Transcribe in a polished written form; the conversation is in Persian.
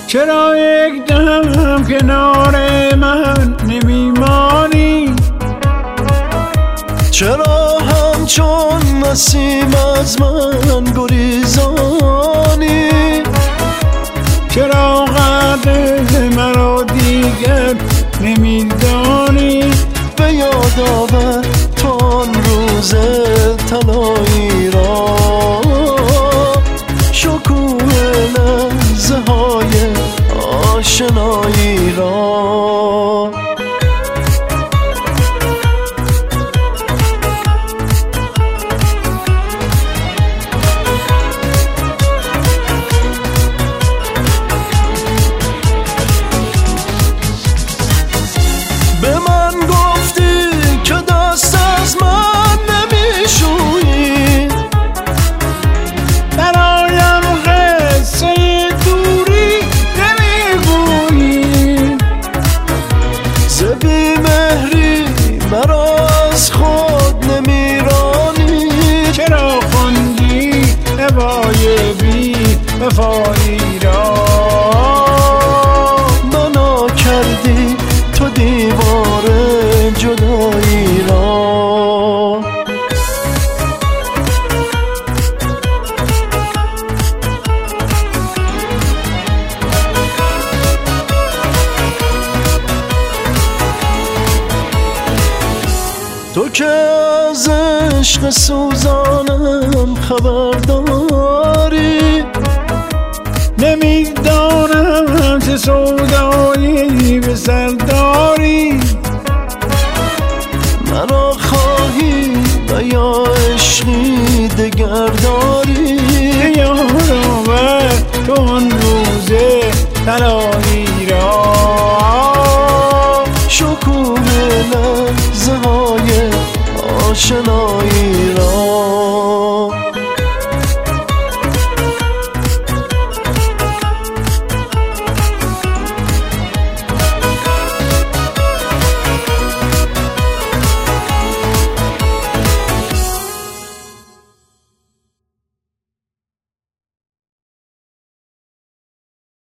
چرا یک دم کنار من نمیمانی؟ چرا همچون نسیم از من گریزانی؟ چرا قدر مرا دیگر نمیدانی؟ به یاد آور تو آن روز طلایی را، شکوه لحظه های آشنایی را. به من گفتی که دست از من نمیشویی، برایم قصه دوری نمیگویی، ز بی‌مهری مرا از خود نمیرانی. چرا خوندی نوای بی وفایی را؟ بنا کردی تو دیوار جدایی را. تو که از عشق سوزانم خبرداری، نمیدانم چه سودایی به سر داری. مرا خواهی و یا عشقی دگرداری. یاد آور تو آن روز طلایی را، شکوه لحظه های آشنایی